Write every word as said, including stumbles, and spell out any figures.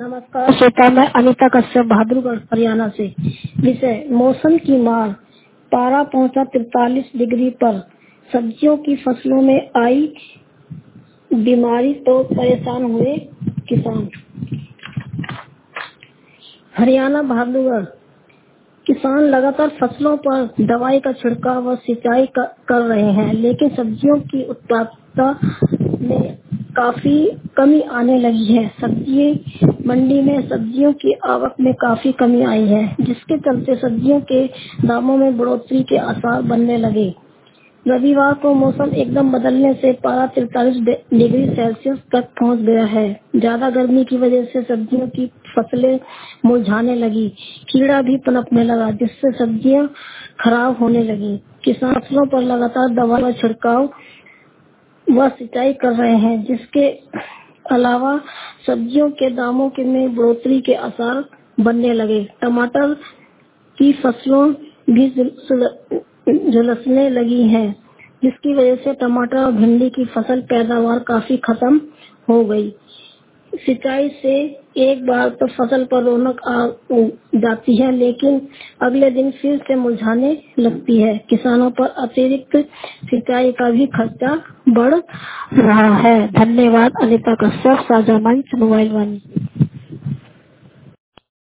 नमस्कार श्रोता, मैं अनीता कश्यप बहादुरगढ़ हरियाणा से। विषय मौसम की मार। पारा पहुंचा तिरतालीस डिग्री पर। सब्जियों की फसलों में आई बीमारी तो परेशान हुए किसान। हरियाणा बहादुरगढ़ किसान लगातार फसलों पर दवाई का छिड़काव व सिंचाई कर रहे हैं, लेकिन सब्जियों की उत्पादकता में काफी कमी आने लगी है। सब्जी मंडी में सब्जियों की आवक में काफी कमी आई है, जिसके चलते सब्जियों के दामों में बढ़ोतरी के आसार बनने लगे। रविवार को मौसम एकदम बदलने से पारा तिरतालीस डिग्री सेल्सियस तक पहुंच गया है। ज्यादा गर्मी की वजह से सब्जियों की फसलें मुरझाने लगी, कीड़ा भी पनपने लगा, जिससे सब्जियां खराब होने लगी। किसान फसलों पर लगातार दवा का छिड़काव व सिंचाई कर रहे हैं, जिसके अलावा सब्जियों के दामों के में बढ़ोतरी के आसार बनने लगे। टमाटर की फसलों भी झुलसने लगी हैं, जिसकी वजह से टमाटर और भिंडी की फसल पैदावार काफी खत्म हो गई। सिंचाई से एक बार तो फसल पर रौनक आ जाती है, लेकिन अगले दिन फिर से मुरझाने लगती है। किसानों पर अतिरिक्त सिंचाई का भी खर्चा बढ़ रहा है। धन्यवाद। अनीता कश्यप, साझा मंच, मोबाइल वन।